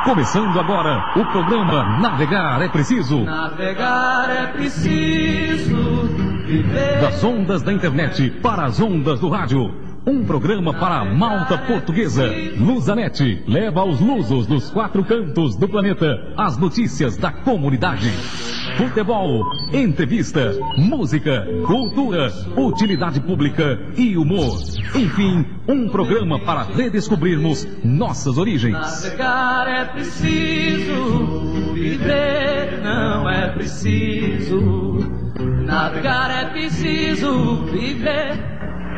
Começando agora o programa Navegar é Preciso. Navegar é preciso viver. Das ondas da internet para as ondas do rádio. Um programa para a malta portuguesa. Lusanet leva aos lusos dos 4 cantos do planeta as notícias da comunidade. Futebol, entrevista, música, cultura, utilidade pública e humor. Enfim, um programa para redescobrirmos nossas origens. Navegar é preciso, viver não é preciso. Navegar é preciso, viver.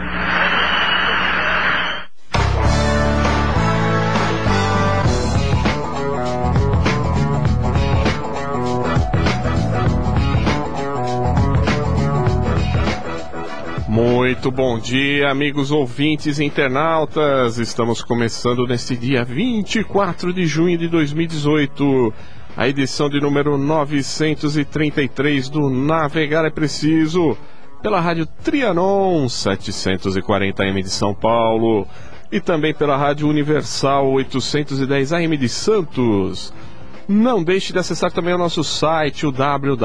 Muito bom dia, amigos ouvintes e internautas. Estamos começando neste dia 24 de junho de 2018, a edição de número 933 do Navegar é Preciso, pela Rádio Trianon 740 AM de São Paulo e também pela Rádio Universal 810 AM de Santos. Não deixe de acessar também o nosso site, o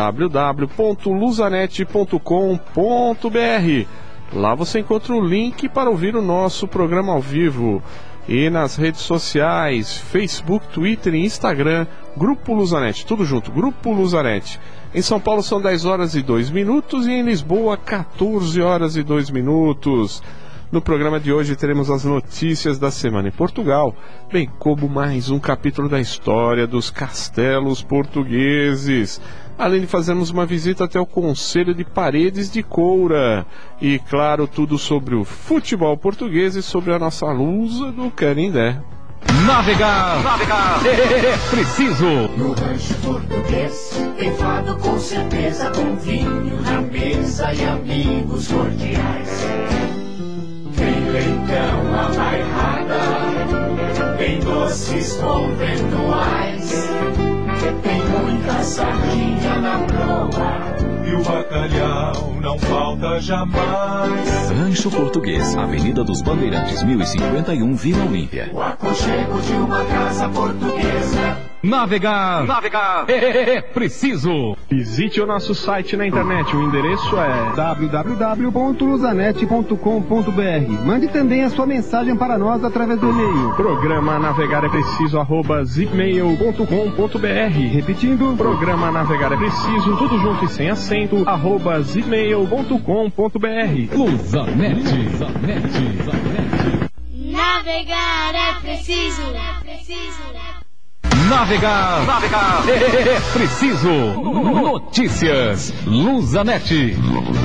www.lusanet.com.br. Lá você encontra o link para ouvir o nosso programa ao vivo. E nas redes sociais, Facebook, Twitter e Instagram, Grupo Lusanet, tudo junto, Grupo Lusanet. Em São Paulo são 10 horas e 2 minutos e em Lisboa 14 horas e 2 minutos. No programa de hoje teremos as notícias da semana em Portugal, bem como mais um capítulo da história dos castelos portugueses, além de fazermos uma visita até o Conselho de Paredes de Coura e, claro, tudo sobre o futebol português e sobre a nossa lusa do Canindé. Navegar é preciso. No rancho português tem fado com certeza, com vinho na mesa e amigos cordiais. Tem leitão à bairrada, tem doces conventuais, tem muita sardinha na proa e o bacalhau não falta jamais. Rancho Português, Avenida dos Bandeirantes, 1051, Vila Olímpia. O aconchego de uma casa portuguesa. Navegar é preciso. Visite o nosso site na internet, o endereço é www.lusanet.com.br. Mande também a sua mensagem para nós através do e-mail. Programa Navegar é Preciso @zipmail.com.br. Repetindo, Programa Navegar é Preciso, tudo junto e sem acento, @zipmail.com.br. Lusanet. Navegar é preciso. Navegar é preciso. Notícias Lusanet.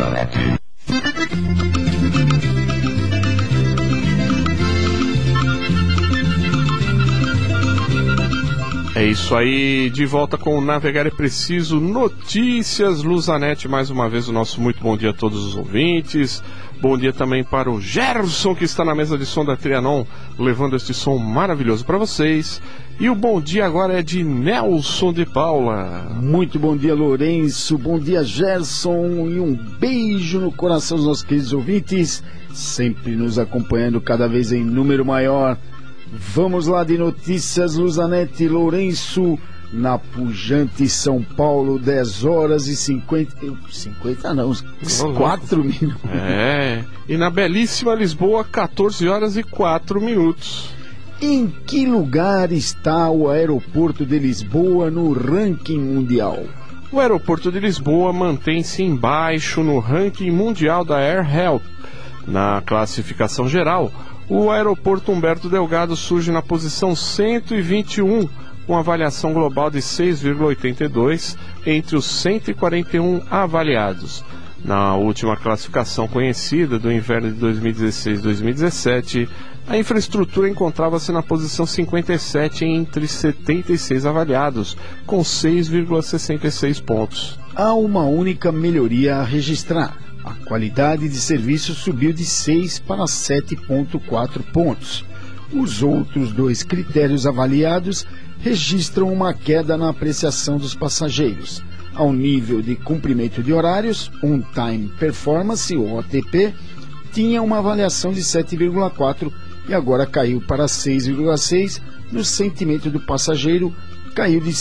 É isso aí, de volta com o Navegar é Preciso, Notícias Lusanet. Mais uma vez o nosso muito bom dia a todos os ouvintes. Bom dia também para o Gerson, que está na mesa de som da Trianon, levando este som maravilhoso para vocês. E o bom dia agora é de Nelson de Paula. Muito bom dia, Lourenço. Bom dia, Gerson. E um beijo no coração dos nossos queridos ouvintes, sempre nos acompanhando cada vez em número maior. Vamos lá de notícias Lusanet. Lourenço, na pujante São Paulo, 10 horas e 50 não, 4 minutos. E na belíssima Lisboa, 14 horas e 4 minutos. Em que lugar está o aeroporto de Lisboa no ranking mundial? O aeroporto de Lisboa mantém-se embaixo no ranking mundial da Air Health. Na classificação geral, o aeroporto Humberto Delgado surge na posição 121, com avaliação global de 6,82 entre os 141 avaliados. Na última classificação conhecida do inverno de 2016-2017, a infraestrutura encontrava-se na posição 57 entre 76 avaliados, com 6,66 pontos. Há uma única melhoria a registrar. A qualidade de serviço subiu de 6 para 7,4 pontos. Os outros 2 critérios avaliados registram uma queda na apreciação dos passageiros. Ao nível de cumprimento de horários, On-Time Performance, ou OTP, tinha uma avaliação de 7,4 e agora caiu para 6,6. No sentimento do passageiro, caiu de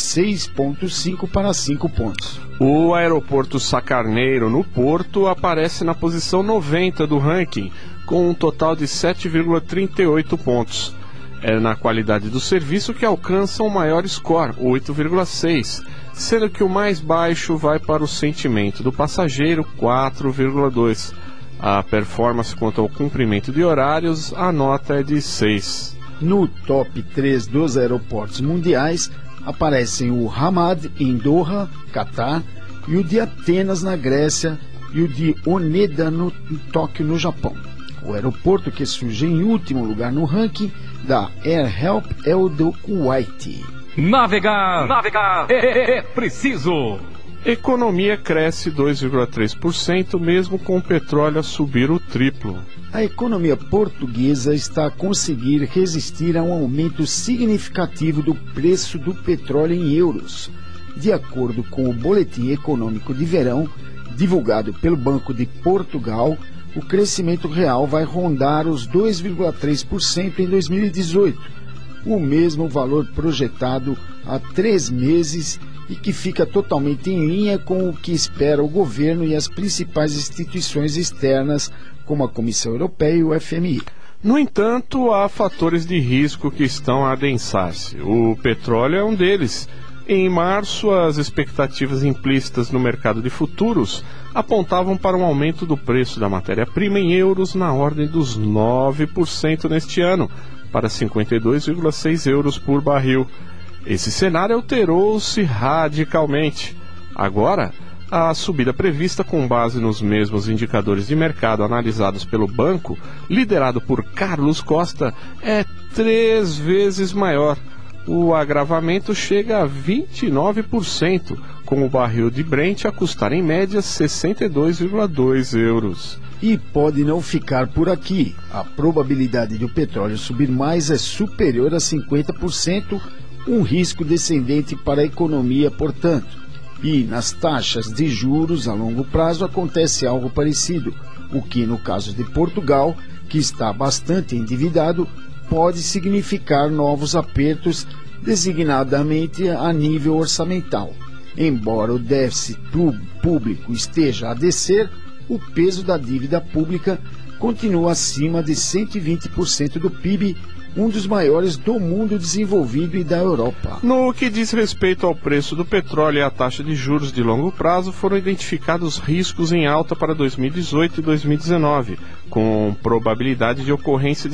6,5 para 5 pontos. O aeroporto Sacarneiro, no Porto, aparece na posição 90 do ranking, com um total de 7,38 pontos. É na qualidade do serviço que alcança o maior score, 8,6, sendo que o mais baixo vai para o sentimento do passageiro, 4,2. A performance quanto ao cumprimento de horários, a nota é de 6. No top 3 dos aeroportos mundiais, aparecem o Hamad em Doha, Catar, e o de Atenas, na Grécia, e o de Oneda, em Tóquio, no Japão. O aeroporto que surge em último lugar no ranking da Air Help é o do Kuwait. Navegar é preciso. Economia cresce 2,3%, mesmo com o petróleo a subir o triplo. A economia portuguesa está a conseguir resistir a um aumento significativo do preço do petróleo em euros. De acordo com o Boletim Econômico de Verão, divulgado pelo Banco de Portugal, o crescimento real vai rondar os 2,3% em 2018, o mesmo valor projetado há 3 meses e que fica totalmente em linha com o que espera o governo e as principais instituições externas, como a Comissão Europeia e o FMI. No entanto, há fatores de risco que estão a adensar-se. O petróleo é um deles. Em março, as expectativas implícitas no mercado de futuros apontavam para um aumento do preço da matéria-prima em euros na ordem dos 9% neste ano, para 52,6 euros por barril. Esse cenário alterou-se radicalmente. Agora, a subida prevista com base nos mesmos indicadores de mercado analisados pelo banco, liderado por Carlos Costa, é 3 vezes maior. O agravamento chega a 29%, com o barril de Brent a custar em média 62,2 euros. E pode não ficar por aqui. A probabilidade de o petróleo subir mais é superior a 50%, um risco descendente para a economia, portanto. E nas taxas de juros a longo prazo acontece algo parecido, o que no caso de Portugal, que está bastante endividado, pode significar novos apertos, designadamente a nível orçamental. Embora o déficit público esteja a descer, o peso da dívida pública continua acima de 120% do PIB, um dos maiores do mundo desenvolvido e da Europa. No que diz respeito ao preço do petróleo e à taxa de juros de longo prazo, foram identificados riscos em alta para 2018 e 2019, com probabilidade de ocorrência de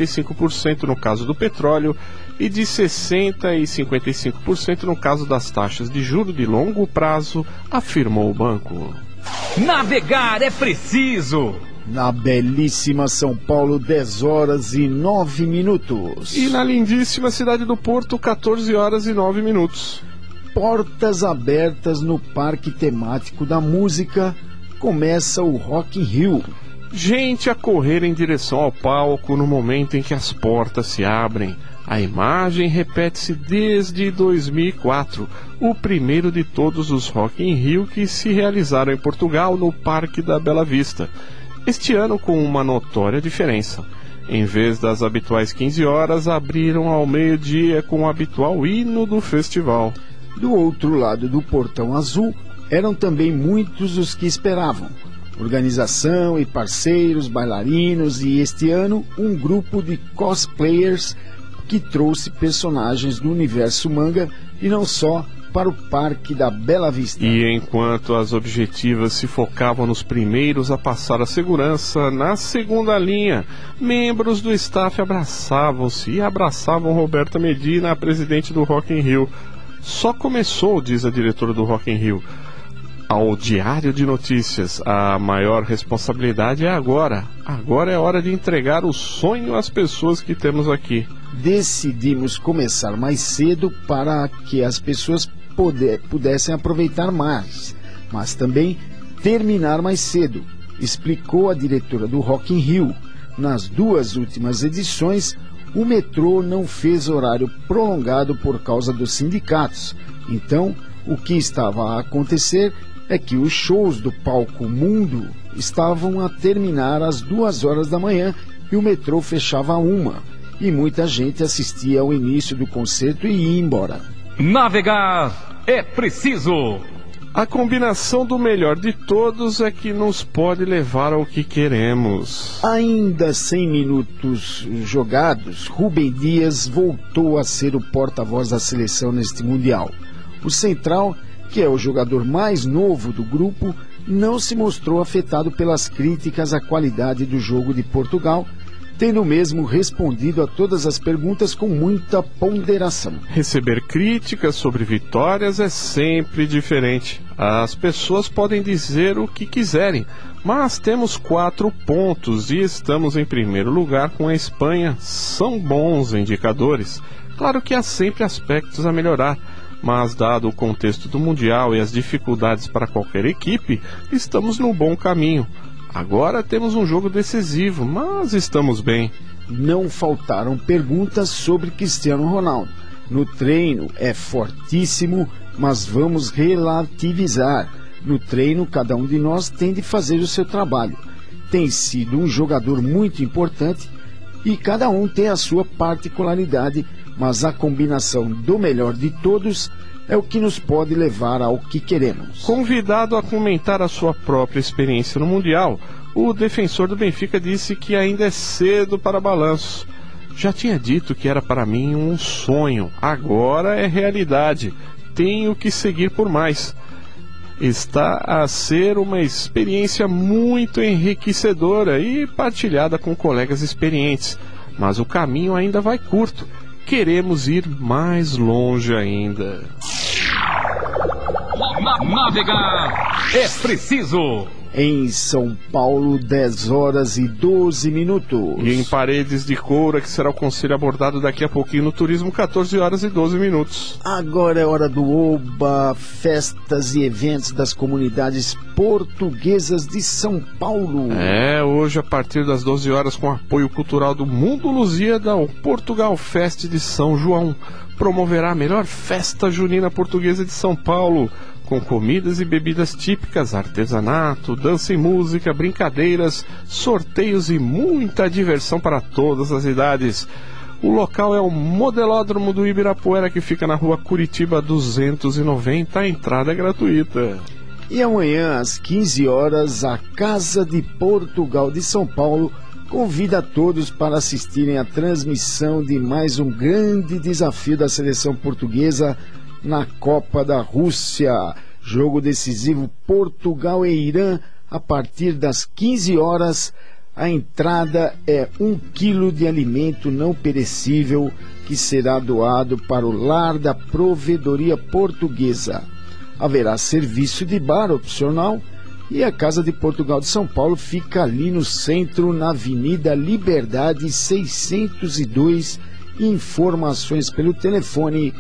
55% no caso do petróleo e de 60% e 55% no caso das taxas de juros de longo prazo, afirmou o banco. Navegar é preciso. Na belíssima São Paulo, 10 horas e 9 minutos. E na lindíssima cidade do Porto, 14 horas e 9 minutos. Portas abertas no Parque Temático da Música, começa o Rock in Rio. Gente a correr em direção ao palco no momento em que as portas se abrem. A imagem repete-se desde 2004, o primeiro de todos os Rock in Rio que se realizaram em Portugal, no Parque da Bela Vista. Este ano com uma notória diferença. Em vez das habituais 15 horas, abriram ao meio-dia com o habitual hino do festival. Do outro lado do Portão Azul, eram também muitos os que esperavam. Organização e parceiros, bailarinos e, este ano, um grupo de cosplayers que trouxe personagens do universo manga e não só para o Parque da Bela Vista. E enquanto as objetivas se focavam nos primeiros a passar a segurança, na segunda linha, membros do staff abraçavam-se e abraçavam Roberta Medina, a presidente do Rock in Rio. Só começou, diz a diretora do Rock in Rio. Ao Diário de Notícias, a maior responsabilidade é agora. Agora é hora de entregar o sonho às pessoas que temos aqui. Decidimos começar mais cedo para que as pessoas pudessem aproveitar mais, mas também terminar mais cedo, explicou a diretora do Rock in Rio. Nas 2 últimas edições, o metrô não fez horário prolongado por causa dos sindicatos. Então, o que estava a acontecer é que os shows do palco Mundo estavam a terminar às 2 horas da manhã e o metrô fechava a 1h, e muita gente assistia ao início do concerto e ia embora. Navegar é preciso. A combinação do melhor de todos é que nos pode levar ao que queremos. Ainda 100 minutos jogados, Rubem Dias voltou a ser o porta-voz da seleção neste Mundial. O central, que é o jogador mais novo do grupo, não se mostrou afetado pelas críticas à qualidade do jogo de Portugal, tendo mesmo respondido a todas as perguntas com muita ponderação. Receber críticas sobre vitórias é sempre diferente. As pessoas podem dizer o que quiserem, mas temos 4 pontos e estamos em primeiro lugar com a Espanha. São bons indicadores. Claro que há sempre aspectos a melhorar, mas dado o contexto do Mundial e as dificuldades para qualquer equipe, estamos no bom caminho. Agora temos um jogo decisivo, mas estamos bem. Não faltaram perguntas sobre Cristiano Ronaldo. No treino é fortíssimo, mas vamos relativizar. No treino, cada um de nós tem de fazer o seu trabalho. Tem sido um jogador muito importante e cada um tem a sua particularidade, mas a combinação do melhor de todos é o que nos pode levar ao que queremos. Convidado a comentar a sua própria experiência no Mundial, o defensor do Benfica disse que ainda é cedo para balanço. Já tinha dito que era para mim um sonho, agora é realidade. Tenho que seguir por mais. Está a ser uma experiência muito enriquecedora e partilhada com colegas experientes, mas o caminho ainda vai curto. Queremos ir mais longe ainda. Navegar é preciso. Em São Paulo, 10h12. E em Paredes de Coura, que será o conselho abordado daqui a pouquinho no Turismo, 14h12. Agora é hora do Oba, festas e eventos das comunidades portuguesas de São Paulo. Hoje a partir das 12 horas, com apoio cultural do Mundo Lusíada, o Portugal Fest de São João promoverá a melhor festa junina portuguesa de São Paulo, com comidas e bebidas típicas, artesanato, dança e música, brincadeiras, sorteios e muita diversão para todas as idades. O local é o Modelódromo do Ibirapuera, que fica na rua Curitiba 290, a entrada é gratuita. E amanhã, às 15 horas, a Casa de Portugal de São Paulo convida a todos para assistirem à transmissão de mais um grande desafio da seleção portuguesa na Copa da Rússia. Jogo decisivo Portugal e Irã a partir das 15 horas. A entrada é 1 quilo de alimento não perecível que será doado para o lar da provedoria portuguesa. Haverá serviço de bar opcional e a Casa de Portugal de São Paulo fica ali no centro, na Avenida Liberdade 602. Informações pelo telefone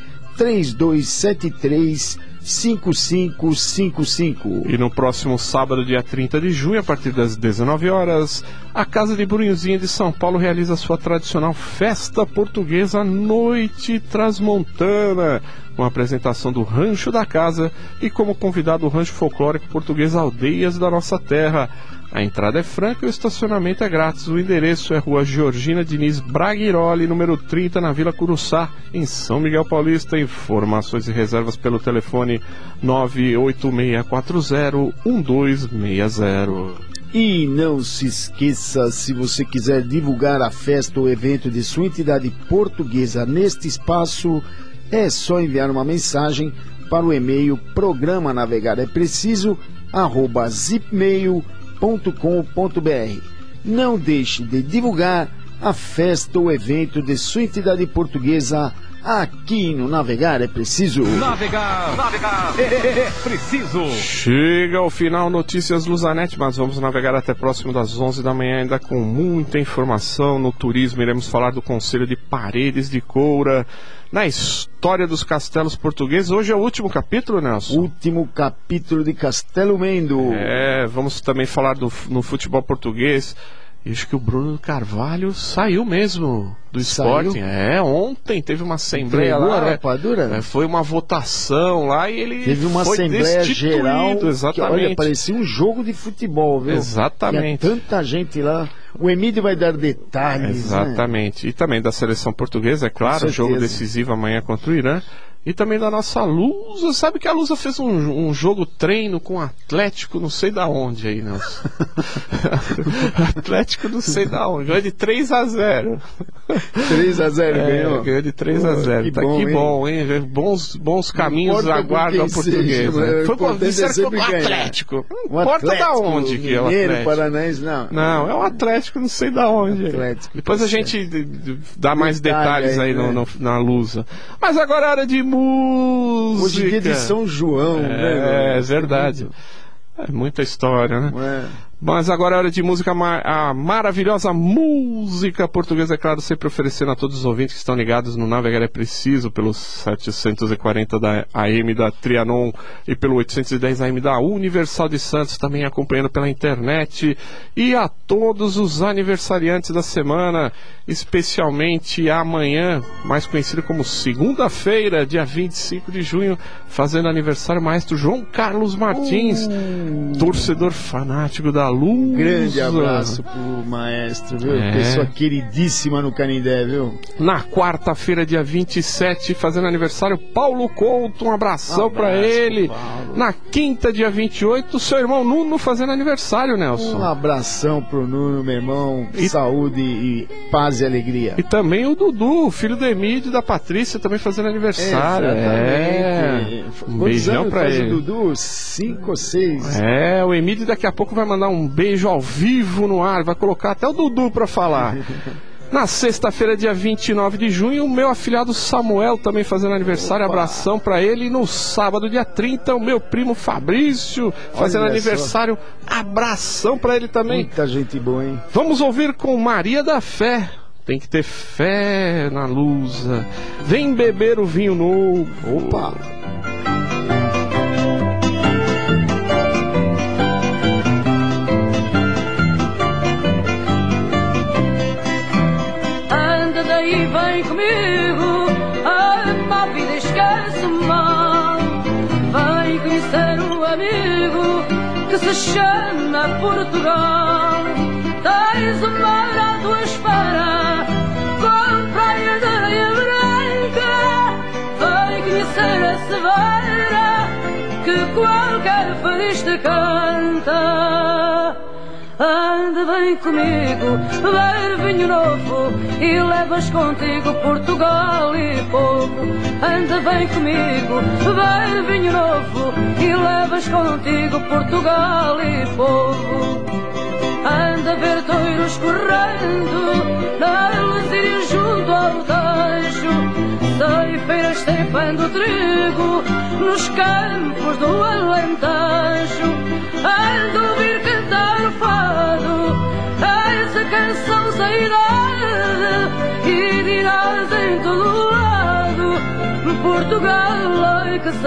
3273-5555. E no próximo sábado, dia 30 de junho, a partir das 19 horas, a Casa de Brunhozinho de São Paulo realiza sua tradicional festa portuguesa Noite Transmontana, com a apresentação do Rancho da Casa e como convidado o Rancho Folclórico Português Aldeias da Nossa Terra. A entrada é franca e o estacionamento é grátis. O endereço é Rua Georgina Diniz Braguiroli, número 30, na Vila Curuçá, em São Miguel Paulista. Informações e reservas pelo telefone 986401260. E não se esqueça, se você quiser divulgar a festa ou evento de sua entidade portuguesa neste espaço, é só enviar uma mensagem para o e-mail programa-navegar-é-preciso@zipmail.com.br. Não deixe de divulgar a festa ou evento de sua entidade portuguesa aqui no Navegar é Preciso. Navegar é preciso. Chega ao final Notícias Luzanet, mas vamos navegar até próximo das 11 da manhã, ainda com muita informação. No turismo iremos falar do Conselho de Paredes de Coura, na história dos castelos portugueses. Hoje é o último capítulo, Nelson? Último capítulo de Castelo Mendo. Vamos também falar no futebol português. Acho que o Bruno Carvalho saiu mesmo do Sporting. Ontem teve uma assembleia lá. Foi uma votação lá e ele teve uma foi assembleia geral. Exatamente. Que, olha, parecia um jogo de futebol, viu? Exatamente. Tinha tanta gente lá. O Emílio vai dar detalhes. Exatamente. Né? E também da seleção portuguesa, é claro, jogo decisivo amanhã contra o Irã. E também da nossa Lusa. Sabe que a Lusa fez um jogo treino com o Atlético, não sei da onde aí, Nelson. Atlético não sei da onde. Ganhou de 3-0. 3-0 ganhou? Ganhou de 3-0. Que, que bom, hein? Bons caminhos aguardam a portuguesa. Disseram que foi o Atlético. Não importa da onde que é o Atlético. Paranaense, não. Não, é o Atlético, não sei da onde. Atlético, depois a gente dá mais detalhes aí na Lusa. Mas agora é hora de música. Hoje é dia de São João, né? É verdade. É muita história, né? Mas agora é hora de música, a maravilhosa música portuguesa, é claro, sempre oferecendo a todos os ouvintes que estão ligados no Navegar é Preciso, pelos 740 da AM da Trianon e pelo 810 AM da Universal de Santos, também acompanhando pela internet, e a todos os aniversariantes da semana, especialmente amanhã, mais conhecido como segunda-feira, dia 25 de junho, fazendo aniversário o maestro João Carlos Martins, torcedor fanático da Lusa. Grande abraço pro maestro, viu? Pessoa queridíssima no Canindé, viu? Na quarta-feira, dia 27, fazendo aniversário, Paulo Couto, um abração pra ele. Paulo. Na quinta, dia 28, seu irmão Nuno fazendo aniversário, Nelson. Um abração pro Nuno, meu irmão. Saúde e paz e alegria. E também o Dudu, filho do Emílio e da Patrícia, também fazendo aniversário. Um beijão pra ele. O Dudu? 5 ou 6. O Emílio daqui a pouco vai mandar um beijo ao vivo no ar, vai colocar até o Dudu pra falar. Na sexta-feira, dia 29 de junho, o meu afilhado Samuel também fazendo aniversário. Abração pra ele. E no sábado, dia 30, o meu primo Fabrício fazendo aniversário. Abração pra ele também. Muita gente boa, hein? Vamos ouvir com Maria da Fé. Tem que ter fé na Lusa. Vem beber o vinho novo. Opa! E vem comigo, ama a vida, esquece-me mal. Vem conhecer um amigo que se chama Portugal. Tens o mar à tua espera, com praia de areia branca. Vem conhecer a ceveira que qualquer farista canta. Anda bem comigo, beber vinho novo e levas contigo Portugal e povo. Anda bem comigo, beber vinho novo e levas contigo Portugal e povo. Anda ver touros correndo na Lusíria junto ao Tejo, ceifeiras ceifando trigo nos campos do Alentejo. Ando ouvir cantar o fado, essa canção sem idade, e dirás em todo lado, Portugal, ai que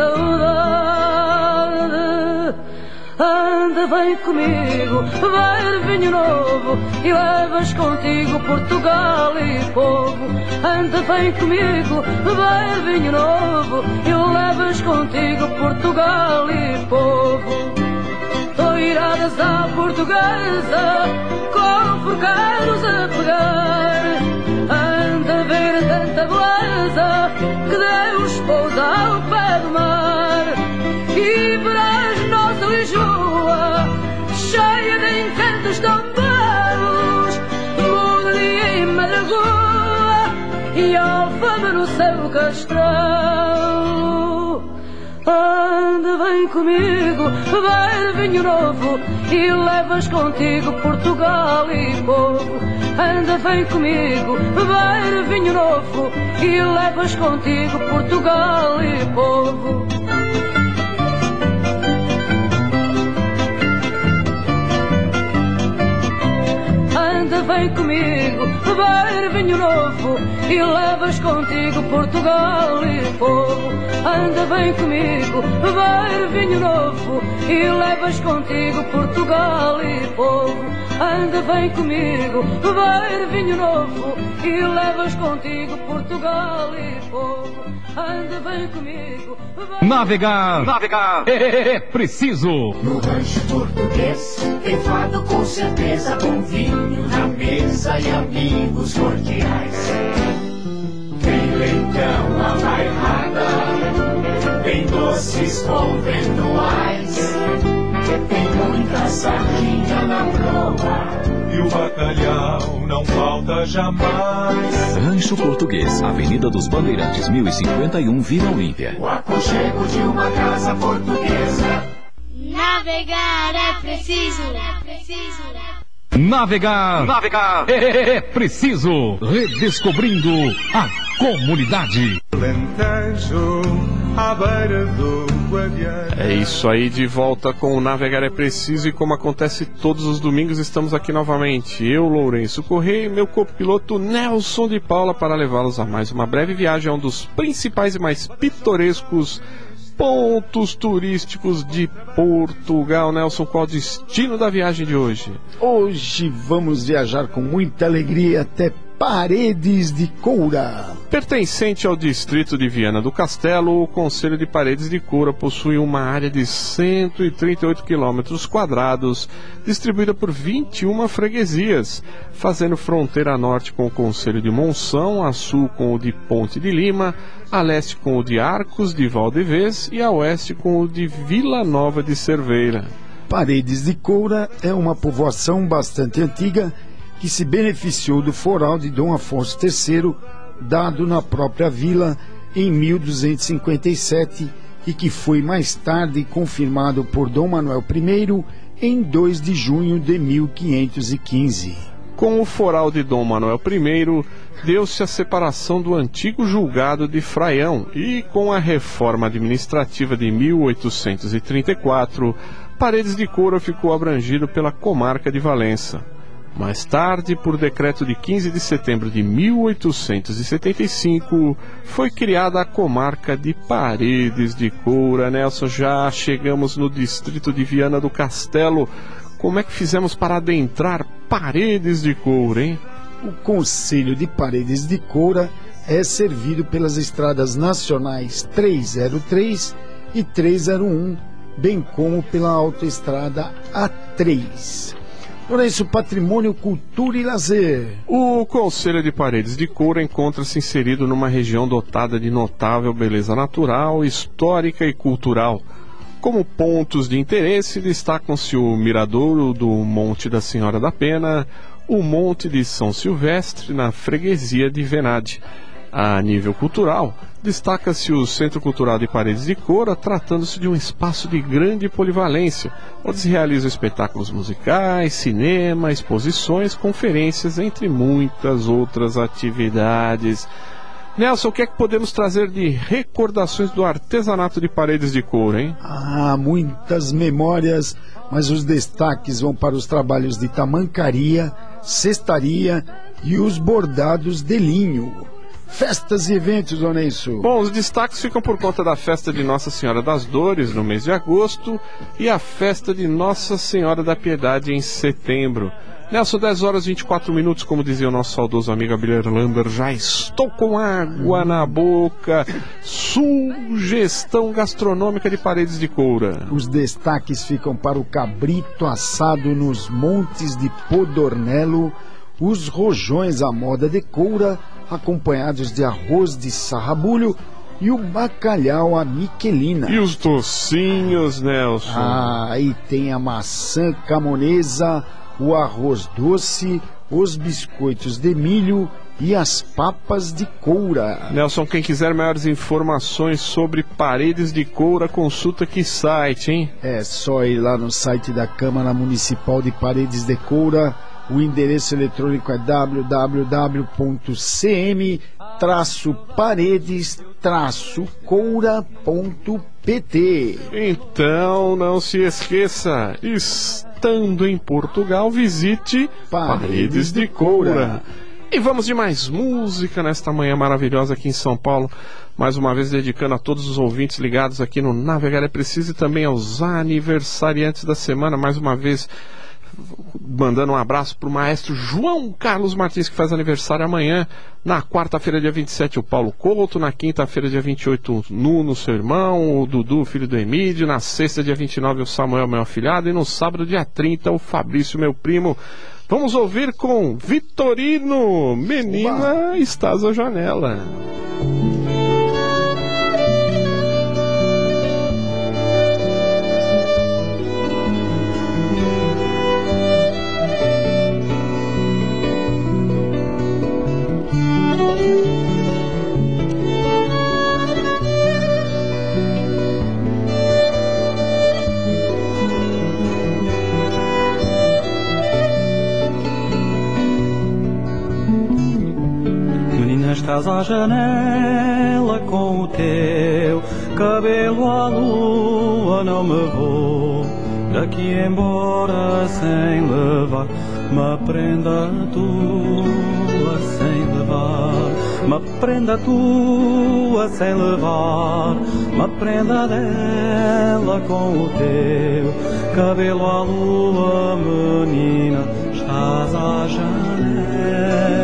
saudade. Anda bem comigo, beber vinho novo e levas contigo Portugal e povo. Anda bem comigo, beber vinho novo e levas contigo Portugal e povo. Toiradas à portuguesa, com forcados a pegar. Anda a ver tanta beleza que Deus pousa ao pé do mar. E verás nossa Lisboa, cheia de encantos tão belos, muda dia em Madragoa e Alfama no seu castelo. Anda bem comigo, beber vinho novo e levas contigo Portugal e povo. Anda bem comigo, beber vinho novo e levas contigo Portugal e povo. Anda bem comigo, beber vinho novo e levas contigo Portugal e povo. Anda bem comigo, beber vinho novo e levas contigo Portugal e povo. Anda bem comigo, beber vinho novo e levas contigo Portugal e povo. Anda bem comigo. Navegar é preciso. No rancho português tem fado com certeza, bom vinho na na mesa e amigos cordiais. Tem leitão a bairrada, tem doces conventuais, tem muita sardinha na proa, e o bacalhau não falta jamais. Rancho Português, Avenida dos Bandeirantes, 1051, Vila Olímpia. O aconchego de uma casa portuguesa. Navegar é preciso. Navegar é preciso. Redescobrindo a comunidade. Alentejo, à beira do Guadiana. É isso aí, de volta com o Navegar é Preciso, e como acontece todos os domingos, estamos aqui novamente, eu, Lourenço Correia, e meu copiloto Nelson de Paula, para levá-los a mais uma breve viagem a um dos principais e mais pitorescos pontos turísticos de Portugal. Nelson, qual o destino da viagem de hoje? Hoje vamos viajar com muita alegria até Paredes de Coura. Pertencente ao distrito de Viana do Castelo, o Concelho de Paredes de Coura possui uma área de 138 km², distribuída por 21 freguesias, fazendo fronteira a norte com o Concelho de Monção, a sul com o de Ponte de Lima, a leste com o de Arcos de Valdevez e a oeste com o de Vila Nova de Cerveira. Paredes de Coura é uma povoação bastante antiga que se beneficiou do foral de Dom Afonso III, dado na própria vila em 1257 e que foi mais tarde confirmado por Dom Manuel I em 2 de junho de 1515. Com o foral de Dom Manuel I, deu-se a separação do antigo julgado de Fraião e, com a reforma administrativa de 1834, Paredes de Coura ficou abrangido pela comarca de Valença. Mais tarde, por decreto de 15 de setembro de 1875, foi criada a comarca de Paredes de Coura. Nelson, já chegamos no distrito de Viana do Castelo. Como é que fizemos para adentrar Paredes de Coura, hein? O Concelho de Paredes de Coura é servido pelas estradas nacionais 303 e 301, bem como pela autoestrada A3. Lourenço, patrimônio, cultura e lazer. O Concelho de Paredes de Coura encontra-se inserido numa região dotada de notável beleza natural, histórica e cultural. Como pontos de interesse destacam-se o Miradouro do Monte da Senhora da Pena, o Monte de São Silvestre, na freguesia de Venade. A nível cultural, destaca-se o Centro Cultural de Paredes de Coura, tratando-se de um espaço de grande polivalência, onde se realizam espetáculos musicais, cinema, exposições, conferências, entre muitas outras atividades. Nelson, o que é que podemos trazer de recordações do artesanato de Paredes de Coura, hein? Muitas memórias, mas os destaques vão para os trabalhos de tamancaria, cestaria e os bordados de linho. Festas e eventos, Lourenço. Bom, os destaques ficam por conta da festa de Nossa Senhora das Dores, no mês de agosto, e a festa de Nossa Senhora da Piedade, em setembro. Nelson, 10 horas e 24 minutos, como dizia o nosso saudoso amigo Abílio Lander, já estou com água na boca. Sugestão gastronômica de Paredes de Coura. Os destaques ficam para o cabrito assado nos montes de Podornelo, os rojões à moda de Coura, acompanhados de arroz de sarrabulho, e o bacalhau à miquelina. E os tocinhos, Nelson? Aí tem a maçã camonesa, o arroz doce, os biscoitos de milho e as papas de Coura. Nelson, quem quiser maiores informações sobre Paredes de Coura, consulta que site, hein? É só ir lá no site da Câmara Municipal de Paredes de Coura. O endereço eletrônico é www.cm-paredes-coura.pt. Então, não se esqueça, estando em Portugal, visite Paredes de Coura. E vamos de mais música nesta manhã maravilhosa aqui em São Paulo. Mais uma vez dedicando a todos os ouvintes ligados aqui no Navegar é Preciso e também aos aniversariantes da semana. Mais uma vez mandando um abraço para o maestro João Carlos Martins, que faz aniversário amanhã. Na quarta-feira, dia 27, o Paulo Couto. Na quinta-feira, dia 28, o Nuno, seu irmão. O Dudu, filho do Emílio. Na sexta, dia 29, o Samuel, meu afilhado. E no sábado, dia 30, o Fabrício, meu primo. Vamos ouvir com Vitorino, Menina, Estás à Janela. Estás à janela com o teu cabelo à lua, não me vou daqui embora sem levar uma prenda tua, sem levar uma prenda tua, sem levar uma prenda dela com o teu cabelo à lua, menina, estás à janela.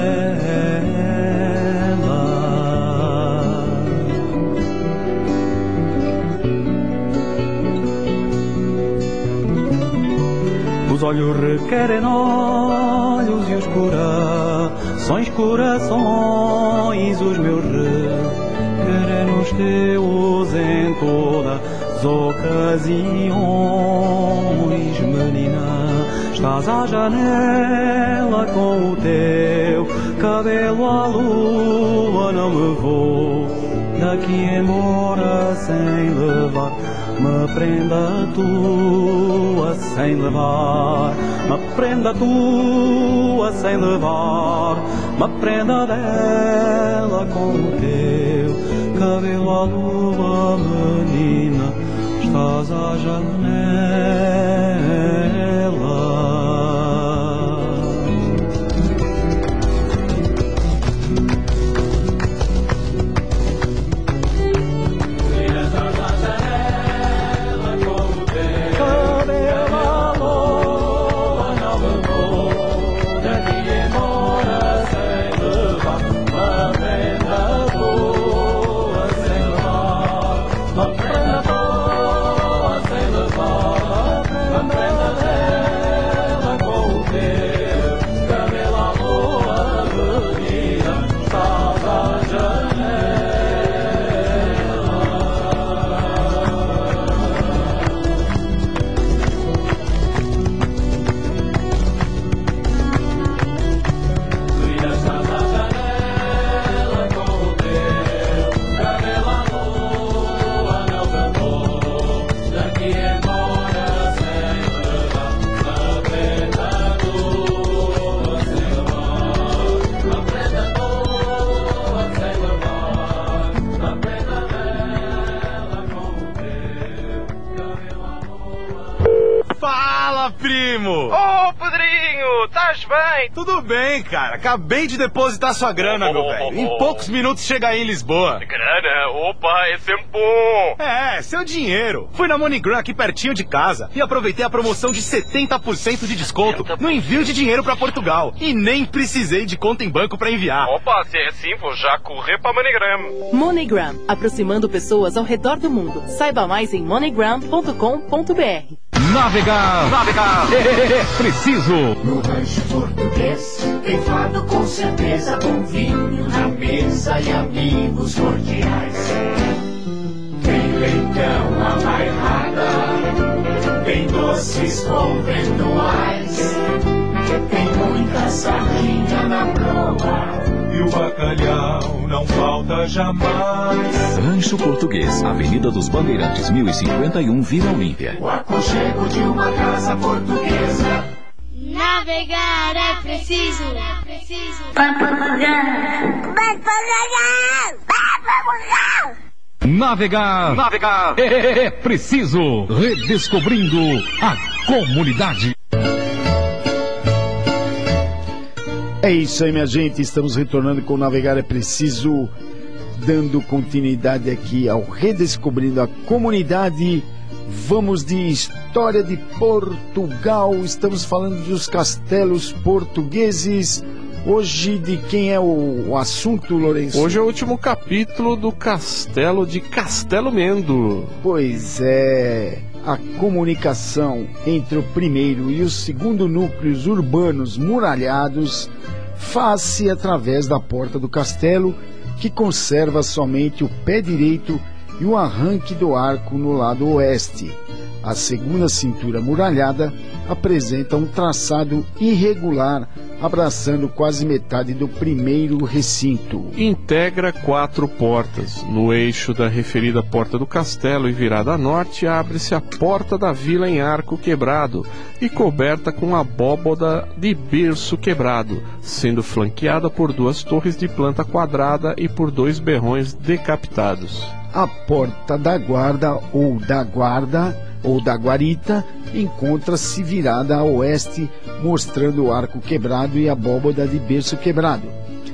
Os olhos requerem olhos e os corações, corações, os meus requerem os teus em todas as ocasiões. Menina, estás à janela com o teu cabelo à lua, não me vou daqui embora sem levar uma prenda tua, sem levar uma prenda tua, sem levar uma prenda dela com o teu cabelo à lua, menina, estás à janela. Primo! Ô, Pedrinho, estás bem? Tudo bem, cara. Acabei de depositar sua grana, meu velho. Em poucos minutos chega aí em Lisboa. Grana? Opa, é sempre bom. É, seu dinheiro. Fui na MoneyGram aqui pertinho de casa e aproveitei a promoção de 70% de desconto no envio de dinheiro pra Portugal. E nem precisei de conta em banco pra enviar. Opa, se é assim, vou já correr pra MoneyGram. MoneyGram, aproximando pessoas ao redor do mundo. Saiba mais em moneygram.com.br. Navegar é preciso. No rancho português tem fado com certeza, bom vinho na mesa e amigos cordiais. Tem leitão amairrada, tem doces conventuais, tem muita sardinha na proa e o bacalhau não falta jamais. Rancho Português, Avenida dos Bandeirantes, 1051, Vila Olímpia. O aconchego de uma casa portuguesa. Navegar é preciso. Navegar é preciso. Redescobrindo a comunidade. É isso aí, minha gente. Estamos retornando com Navegar é Preciso, dando continuidade aqui ao Redescobrindo a Comunidade. Vamos de história de Portugal. Estamos falando dos castelos portugueses. Hoje, de quem é o assunto, Lourenço? Hoje é o último capítulo do castelo de Castelo Mendo. Pois é. A comunicação entre o primeiro e o segundo núcleos urbanos muralhados faz-se através da porta do castelo, que conserva somente o pé direito e o arranque do arco no lado oeste. A segunda cintura muralhada apresenta um traçado irregular, abraçando quase metade do primeiro recinto. Integra 4 portas. No eixo da referida porta do castelo e virada a norte, abre-se a porta da vila em arco quebrado e coberta com abóbada de berço quebrado, sendo flanqueada por 2 torres de planta quadrada e por 2 berrões decapitados. A porta da guarda ou da guarita encontra-se virada a oeste, mostrando o arco quebrado e a abóbada de berço quebrado.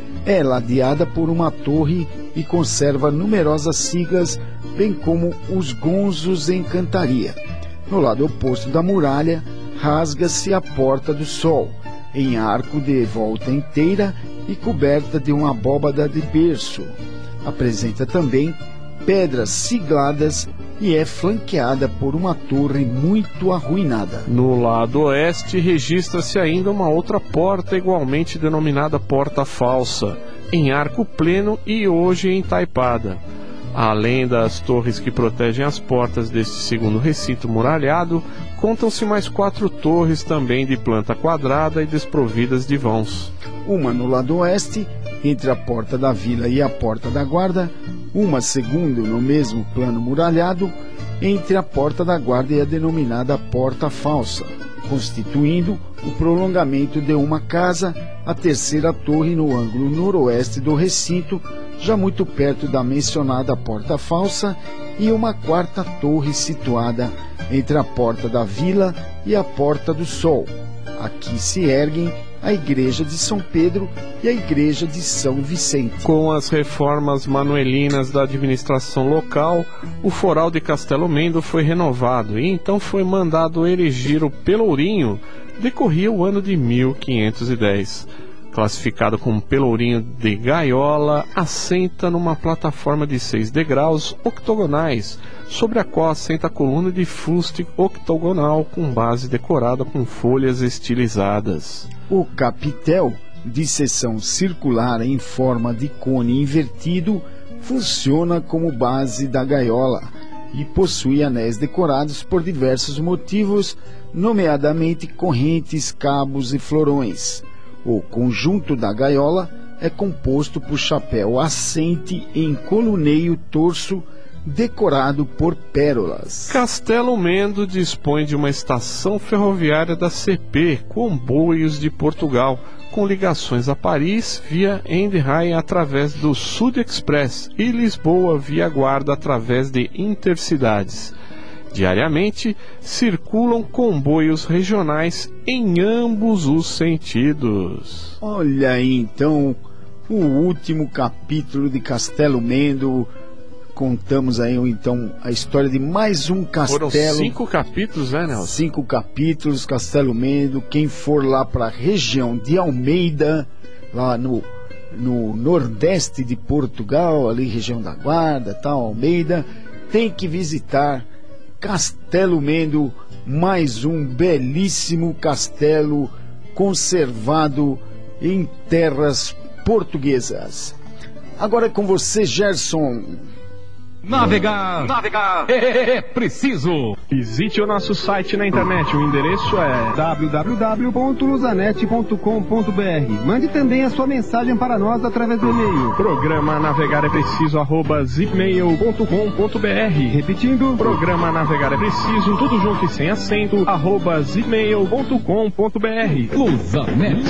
É ladeada por uma torre e conserva numerosas siglas, bem como os gonzos em cantaria. No lado oposto da muralha, rasga-se a Porta do Sol, em arco de volta inteira e coberta de uma abóbada de berço. Apresenta também pedras sigladas e é flanqueada por uma torre muito arruinada. No lado oeste, registra-se ainda uma outra porta, igualmente denominada Porta Falsa, em arco pleno e hoje entaipada. Além das torres que protegem as portas deste segundo recinto muralhado, contam-se mais 4 torres também de planta quadrada e desprovidas de vãos. Uma no lado oeste, entre a porta da vila e a porta da guarda, uma segundo no mesmo plano muralhado, entre a porta da guarda e a denominada Porta Falsa, constituindo o prolongamento de uma casa, a terceira torre no ângulo noroeste do recinto, já muito perto da mencionada Porta Falsa, e uma 4ª torre situada entre a Porta da Vila e a Porta do Sol. Aqui se erguem a Igreja de São Pedro e a Igreja de São Vicente. Com as reformas manuelinas da administração local, o foral de Castelo Mendo foi renovado e então foi mandado erigir o Pelourinho. Decorria o ano de 1510. Classificado como Pelourinho de gaiola, assenta numa plataforma de 6 degraus octogonais, sobre a qual assenta a coluna de fuste octogonal com base decorada com folhas estilizadas. O capitel, de seção circular em forma de cone invertido, funciona como base da gaiola e possui anéis decorados por diversos motivos, nomeadamente correntes, cabos e florões. O conjunto da gaiola é composto por chapéu assente em coluneio torso decorado por pérolas. Castelo Mendo dispõe de uma estação ferroviária da CP, Comboios de Portugal, com ligações a Paris via Enderhay através do Sud Express e Lisboa via Guarda através de Intercidades. Diariamente, circulam comboios regionais em ambos os sentidos. Olha aí, então, o último capítulo de Castelo Mendo. Contamos aí, então, a história de mais um castelo. Foram 5 capítulos, né, Nelson? 5 capítulos, Castelo Mendo. Quem for lá para a região de Almeida, lá no nordeste de Portugal, ali região da Guarda, tal, Almeida, tem que visitar Castelo Mendo, mais um belíssimo castelo conservado em terras portuguesas. Agora é com você, Gerson. Navegar é preciso. Visite o nosso site na internet. O endereço é www.luzanet.com.br. Mande também a sua mensagem para nós através do e-mail. Programa Navegar é Preciso @zipmail.com.br. Repetindo, Programa Navegar é Preciso, tudo junto e sem acento, @zipmail.com.br. Luzanet.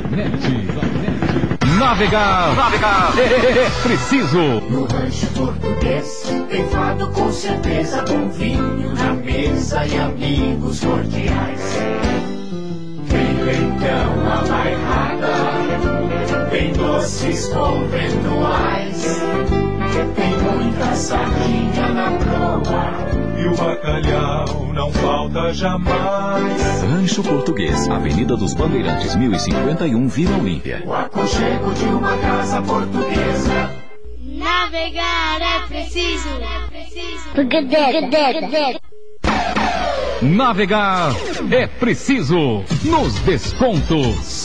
Navegar é preciso. No rancho português tem fado com certeza, bom vinho na mesa e amigos cordiais. Tem leitão, a bairrada, tem doces conventuais, tem muita sardinha na proa e o bacalhau não falta jamais. Rancho Português, Avenida dos Bandeirantes, 1051, Vila Olímpia. O aconchego de uma casa portuguesa. Navegar é preciso. Navegar é preciso nos descontos.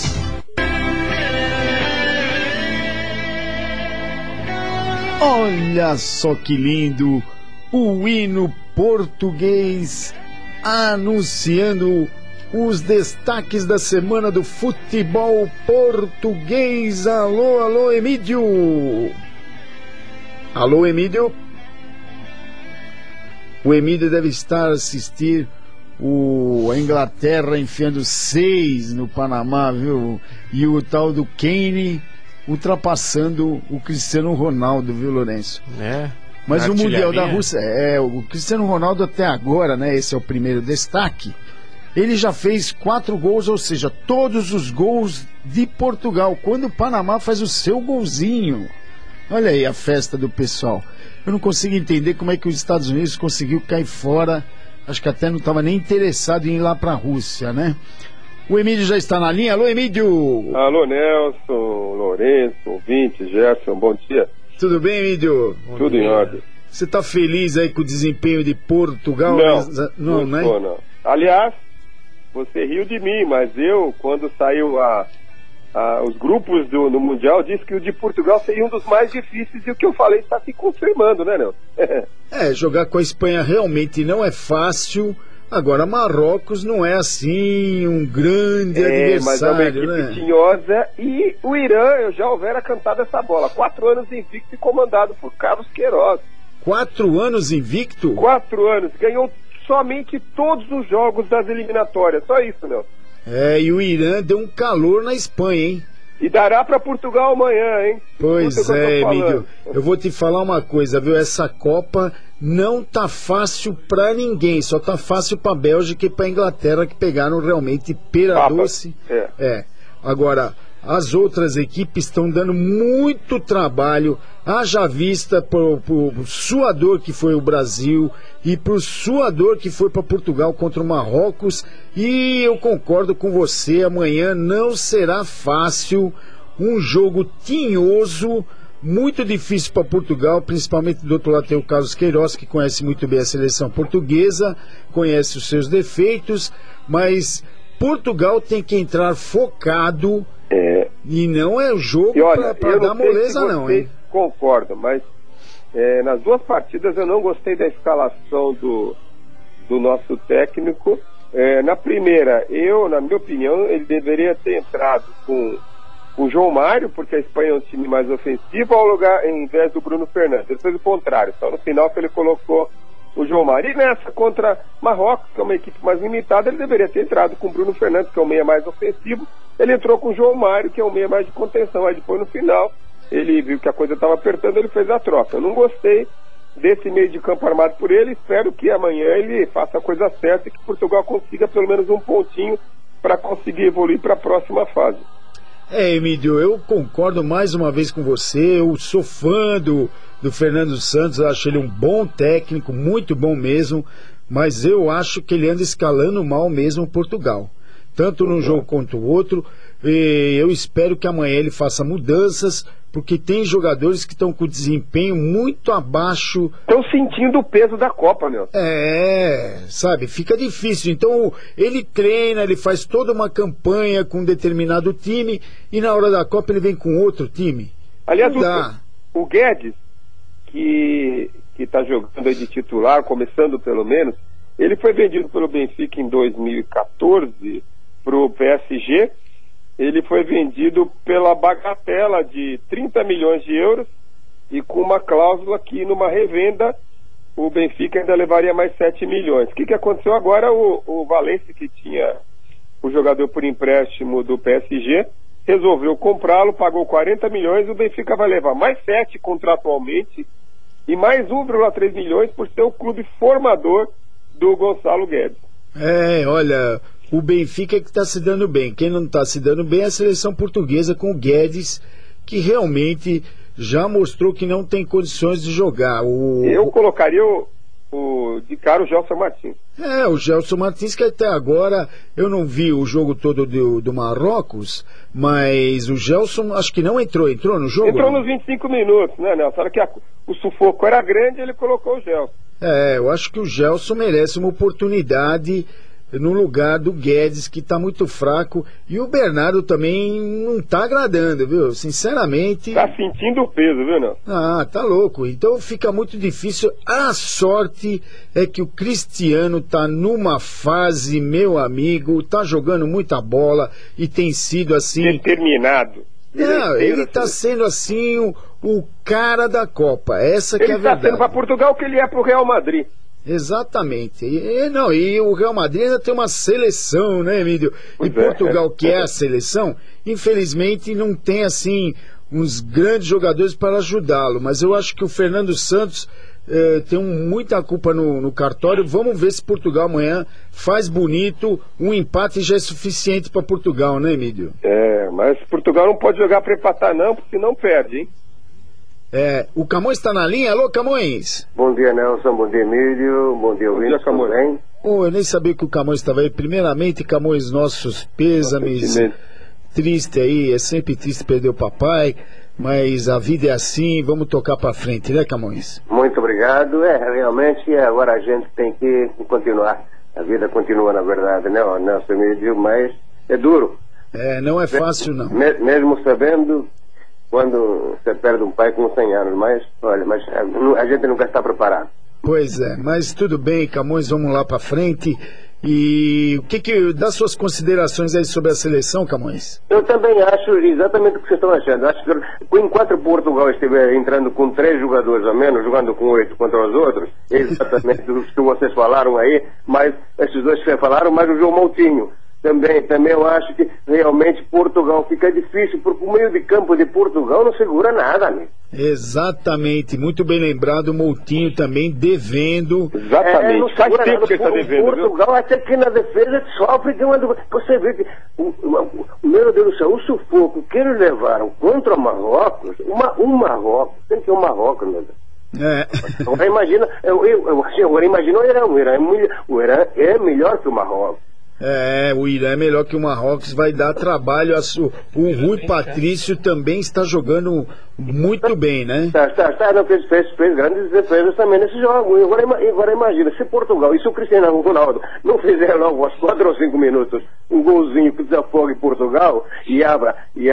Olha só que lindo, o hino português anunciando os destaques da semana do futebol português. Alô, alô, Emílio. Alô, Emílio. O Emílio deve estar assistindo a Inglaterra enfiando 6 no Panamá, viu? E o tal do Kane ultrapassando o Cristiano Ronaldo, viu, Lourenço? Mas o Mundial da Rússia, o Cristiano Ronaldo até agora, né? Esse é o primeiro destaque. Ele já fez 4 gols, ou seja, todos os gols de Portugal, quando o Panamá faz o seu golzinho. Olha aí a festa do pessoal. Eu não consigo entender como é que os Estados Unidos conseguiu cair fora. Acho que até não estava nem interessado em ir lá para a Rússia, né? O Emílio já está na linha. Alô, Emílio! Alô, Nelson, Lourenço, ouvinte, Gerson, bom dia. Tudo bem, Emílio? Tudo em ordem. Você está feliz aí com o desempenho de Portugal? Não, né? Não. Aliás, você riu de mim, mas eu, quando saiu os grupos do Mundial, disse que o de Portugal seria um dos mais difíceis, e o que eu falei está se confirmando, né, Nelson? Jogar com a Espanha realmente não é fácil. Agora, Marrocos não é assim um grande adversário, mas é uma equipe tinhosa, e o Irã, já houvera cantado essa bola. 4 anos invicto e comandado por Carlos Queiroz. 4 anos invicto? 4 anos, ganhou somente todos os jogos das eliminatórias, só isso, Nelson. E o Irã deu um calor na Espanha, hein? E dará para Portugal amanhã, hein? Pois é, Emílio. Eu vou te falar uma coisa, viu? Essa Copa não tá fácil pra ninguém. Só tá fácil pra Bélgica e pra Inglaterra, que pegaram realmente pera doce. Agora, as outras equipes estão dando muito trabalho. Haja vista pro suador que foi o Brasil e pro suador que foi para Portugal contra o Marrocos. E eu concordo com você, amanhã não será fácil. Um jogo tinhoso, muito difícil para Portugal, principalmente do outro lado tem o Carlos Queiroz, que conhece muito bem a seleção portuguesa, conhece os seus defeitos, mas Portugal tem que entrar focado. E não é o jogo para dar moleza, não, hein? Concordo, mas nas 2 partidas eu não gostei da escalação do nosso técnico. Na primeira, na minha opinião, ele deveria ter entrado com o João Mário, porque a Espanha é um time mais ofensivo, em vez do Bruno Fernandes. Ele fez o contrário, só no final que ele colocou o João Mário. E nessa contra Marrocos, que é uma equipe mais limitada, ele deveria ter entrado com o Bruno Fernandes, que é o meia mais ofensivo. Ele entrou com o João Mário, que é o meia mais de contenção. Aí depois, no final, ele viu que a coisa estava apertando, ele fez a troca. Eu não gostei desse meio de campo armado por ele. Espero que amanhã ele faça a coisa certa e que Portugal consiga pelo menos um pontinho para conseguir evoluir para a próxima fase. Emílio, eu concordo mais uma vez com você. Eu sou fã do Fernando Santos, eu acho ele um bom técnico, muito bom mesmo, mas eu acho que ele anda escalando mal mesmo Portugal, tanto num jogo quanto o outro. Eu espero que amanhã ele faça mudanças, porque tem jogadores que estão com desempenho muito abaixo. Estão sentindo o peso da Copa, meu. Sabe, fica difícil. Então ele treina, ele faz toda uma campanha com um determinado time, e na hora da Copa ele vem com outro time. Aliás, o Guedes, que está jogando aí de titular, começando pelo menos, ele foi vendido pelo Benfica em 2014 para o PSG. Ele foi vendido pela bagatela de 30 milhões de euros e com uma cláusula que numa revenda o Benfica ainda levaria mais 7 milhões. O que aconteceu agora? O Valencia, que tinha o jogador por empréstimo do PSG, resolveu comprá-lo, pagou 40 milhões, o Benfica vai levar mais 7 contratualmente e mais 1,3 milhões por ser o clube formador do Gonçalo Guedes. Olha, o Benfica é que está se dando bem. Quem não está se dando bem é a seleção portuguesa com o Guedes, que realmente já mostrou que não tem condições de jogar. Eu colocaria de cara o Gelson Martins. O Gelson Martins, que até agora eu não vi o jogo todo do Marrocos, mas o Gelson acho que não entrou no jogo? Entrou nos 25 minutos, né, Nelson? Só que o sufoco era grande, ele colocou o Gelson. Eu acho que o Gelson merece uma oportunidade no lugar do Guedes, que está muito fraco, e o Bernardo também não está agradando, viu? Sinceramente. Tá sentindo o peso, viu, não? Tá louco. Então fica muito difícil. A sorte é que o Cristiano tá numa fase, meu amigo, tá jogando muita bola e tem sido assim. Determinado. Ele tá sendo assim o cara da Copa. Essa que é a verdade. Ele tá sendo para Portugal o que ele é pro Real Madrid. Exatamente. E o Real Madrid ainda tem uma seleção, né, Emílio? E Portugal, que é a seleção, infelizmente não tem, assim, uns grandes jogadores para ajudá-lo. Mas eu acho que o Fernando Santos tem muita culpa no cartório. Vamos ver se Portugal amanhã faz bonito. Um empate já é suficiente para Portugal, né, Emílio? Mas Portugal não pode jogar para empatar não, porque senão perde, hein? O Camões está na linha? Alô, Camões? Bom dia, Nelson. Bom dia, Emílio. Bom dia, Wilson. Camões. Bem? Eu nem sabia que o Camões estava aí. Primeiramente, Camões, nossos pêsames. Triste aí, é sempre triste perder o papai, mas a vida é assim, vamos tocar para frente, né, Camões? Muito obrigado. Realmente, agora a gente tem que continuar. A vida continua, na verdade, né, Nelson, Emílio, mas é duro. Não é fácil, não. Mesmo sabendo... Quando você perde um pai com 100 anos, mas a gente nunca está preparado. Pois é, mas tudo bem, Camões, vamos lá para frente. E o que dá suas considerações aí sobre a seleção, Camões? Eu também acho exatamente o que vocês estão achando. Acho que enquanto Portugal estiver entrando com 3 jogadores a menos, jogando com 8 contra os outros, exatamente os que vocês falaram aí, mas esses dois que vocês falaram, mas o João Moutinho. Também eu acho que realmente Portugal fica difícil, porque o meio de campo de Portugal não segura nada, né? Exatamente, muito bem lembrado, o Moutinho também devendo. Exatamente, faz tempo que ele está devendo. Portugal, até que na defesa sofre de uma... Você vê que, meu Deus do céu, o sufoco que eles levaram contra o Marrocos, Marrocos, tem que ir um Marrocos, meu Deus. Agora imagina, agora imagina o Irã é melhor que o Marrocos. O Irã é melhor que o Marrocos, vai dar trabalho. O Rui Patrício também está jogando muito bem, né? Fez grandes defesas também nesse jogo. Agora imagina, se Portugal e se o Cristiano Ronaldo não fizer logo aos 4 ou 5 minutos um golzinho que desafogue Portugal e abra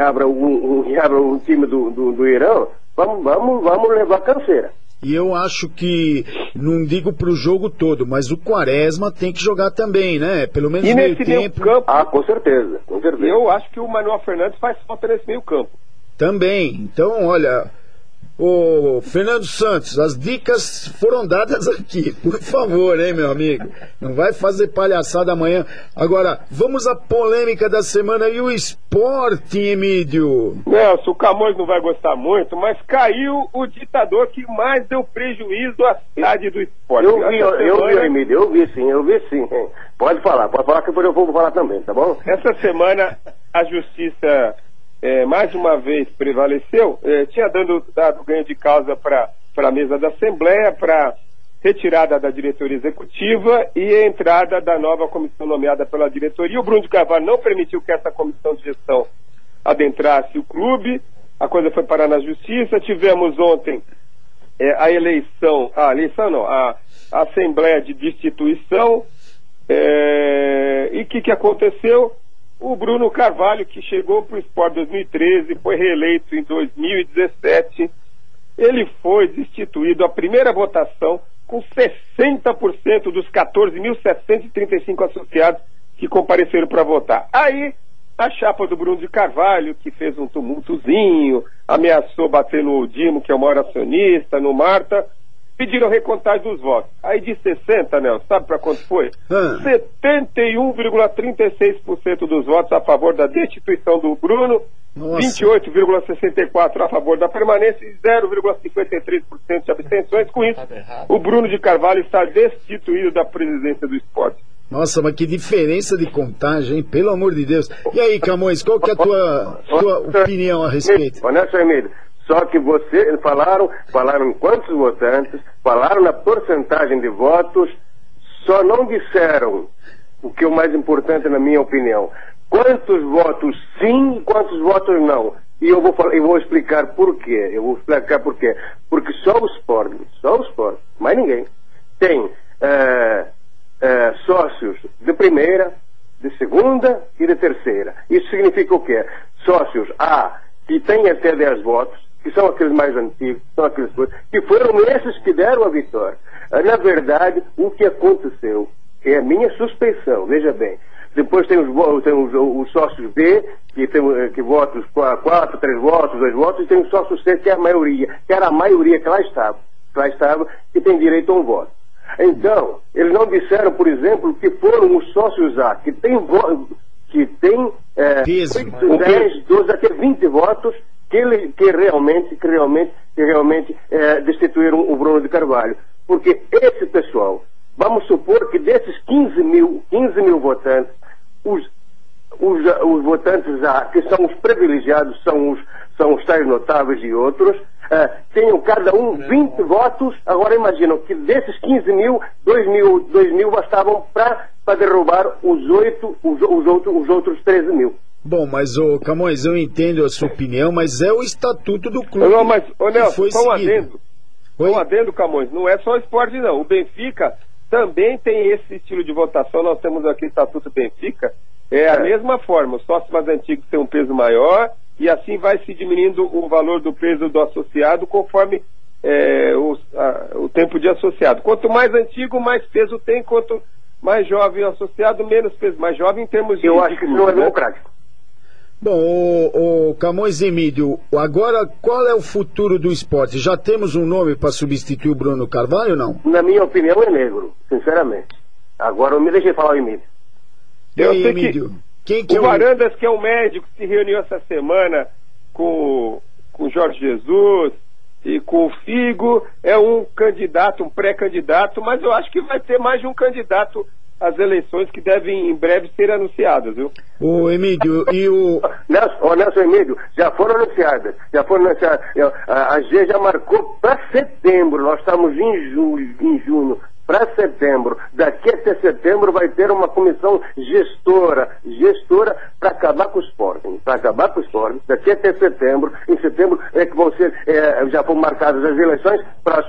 um time do Irã, vamos levar canseira. E eu acho que, não digo pro jogo todo, mas o Quaresma tem que jogar também, né? Pelo menos e meio nesse tempo. Meio campo, com certeza. Eu acho que o Manuel Fernandes faz falta nesse meio campo. Também. Então, olha, o Fernando Santos, as dicas foram dadas aqui, por favor, hein, meu amigo? Não vai fazer palhaçada amanhã. Agora, vamos à polêmica da semana e o esporte, Emílio. Nelson, o Camões não vai gostar muito, mas caiu o ditador que mais deu prejuízo à cidade do esporte. Eu vi, Emílio, eu vi sim. Pode falar que depois eu vou falar também, tá bom? Essa semana a justiça... mais uma vez prevaleceu, tinha dado ganho de causa para a mesa da Assembleia, para retirada da diretoria executiva e a entrada da nova comissão nomeada pela diretoria. O Bruno de Carvalho não permitiu que essa comissão de gestão adentrasse o clube, a coisa foi parar na justiça. Tivemos ontem a Assembleia de Destituição, e o que aconteceu? O Bruno Carvalho, que chegou para o Sport 2013, foi reeleito em 2017, ele foi destituído a primeira votação com 60% dos 14.735 associados que compareceram para votar. Aí, a chapa do Bruno de Carvalho, que fez um tumultozinho, ameaçou bater no Dimo, que é o maior acionista, no Marta, pediram recontagem dos votos. Aí de 60, Nelson, sabe para quanto foi? 71,36% dos votos a favor da destituição do Bruno, 28,64% a favor da permanência e 0,53% de abstenções. Com isso, o Bruno de Carvalho está destituído da presidência do esporte. Nossa, mas que diferença de contagem, hein? Pelo amor de Deus. E aí, Camões, qual que é a tua opinião a respeito? Honesto, Emílio, só que vocês falaram em quantos votantes, falaram na porcentagem de votos, só não disseram o que é o mais importante na minha opinião. Quantos votos sim e quantos votos não. E eu vou explicar por quê. Porque só o Sport, mais ninguém, tem sócios de primeira, de segunda e de terceira. Isso significa o quê? Sócios A, que têm até 10 votos, que são aqueles mais antigos, são aqueles que foram esses que deram a vitória. Na verdade, o que aconteceu, é a minha suspeição, veja bem, depois tem os sócios B, que votos 4, 3 votos, 2 votos, e tem o sócio C, que é a maioria, que era a maioria que lá estava, que tem direito a um voto. Então, eles não disseram, por exemplo, que foram os sócios A, que tem 10, 12, até 20 votos, que realmente destituíram o Bruno de Carvalho. Porque esse pessoal, vamos supor que desses 15 mil votantes, os votantes A, que são os privilegiados, são os tais notáveis e outros, tenham cada um 20 votos. Agora imaginam que desses 15 mil, 2 mil bastavam para derrubar os outros 13 mil. Bom, mas, Camões, eu entendo a sua opinião, mas é o estatuto do clube. Não, mas, Nelson, só um adendo, Camões, não é só o esporte, não. O Benfica também tem esse estilo de votação. Nós temos aqui o Estatuto Benfica. É a mesma forma, os sócios mais antigos têm um peso maior, e assim vai se diminuindo o valor do peso do associado conforme o tempo de associado. Quanto mais antigo, mais peso tem. Quanto mais jovem o associado, menos peso. Mais jovem em termos de... Eu acho que isso não é democrático. Bom, o Camões Emílio, agora qual é o futuro do esporte? Já temos um nome para substituir o Bruno Carvalho ou não? Na minha opinião é Negro, sinceramente. Agora me deixe falar o Emílio. Eu sei Emílio, o Varandas, que é um médico que se reuniu essa semana com o Jorge Jesus e com o Figo, é um candidato, um pré-candidato, mas eu acho que vai ter mais de um candidato às eleições que devem em breve ser anunciadas, viu? O Emílio e o... Nelson Emílio, já foram anunciadas. A G já marcou para setembro, nós estamos em junho. Para setembro, daqui até setembro vai ter uma comissão gestora para acabar com o Sporting, daqui até setembro. Em setembro é que vão ser, já foram marcadas as eleições para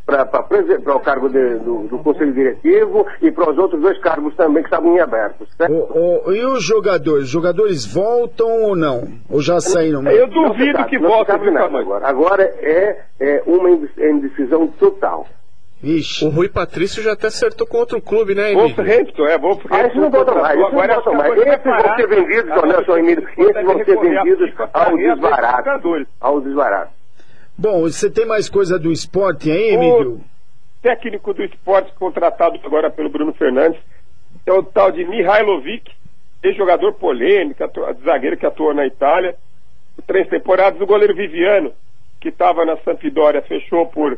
o cargo do Conselho Diretivo e para os outros 2 cargos também que estavam em aberto. E os jogadores? Os jogadores voltam ou não? Ou já saíram? Eu duvido que voltem. Agora é uma indecisão total. Ixi. O Rui Patrício já até acertou com outro clube, né, Emílio? Wolverhampton, Esses não voltam mais, Esses vão ser vendidos, Nelson Emílio, esses vão ser vendidos ao desbarato. Bom, você tem mais coisa do esporte aí, Emílio? O técnico do esporte contratado agora pelo Bruno Fernandes é o tal de Mihailovic, ex-jogador polêmico, zagueiro que atuou na Itália, 3 temporadas. O goleiro Viviano, que estava na Sampdoria, fechou por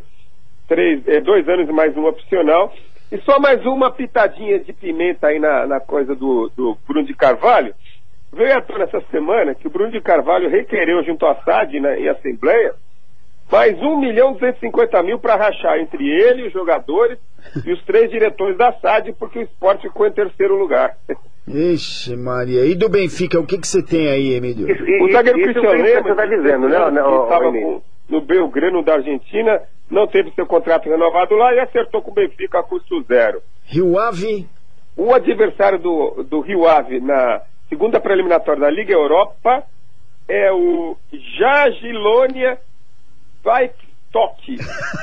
2 anos e mais um opcional. E só mais uma pitadinha de pimenta aí na coisa do Bruno de Carvalho. Veio à tona essa semana que o Bruno de Carvalho requereu junto à SAD em assembleia mais 1.250.000 para rachar entre ele, os jogadores e os 3 diretores da SAD, porque o Sport ficou em terceiro lugar. Ixi, Maria. E do Benfica, o que você tem aí, Emílio? O zagueiro Cristiano Lema, está dizendo, né? Que estava no Belgrano da Argentina, não teve seu contrato renovado lá e acertou com o Benfica a custo 0. Rio Ave? O adversário do Rio Ave na segunda preliminatória da Liga Europa é o Jagiellonia Vaikstok.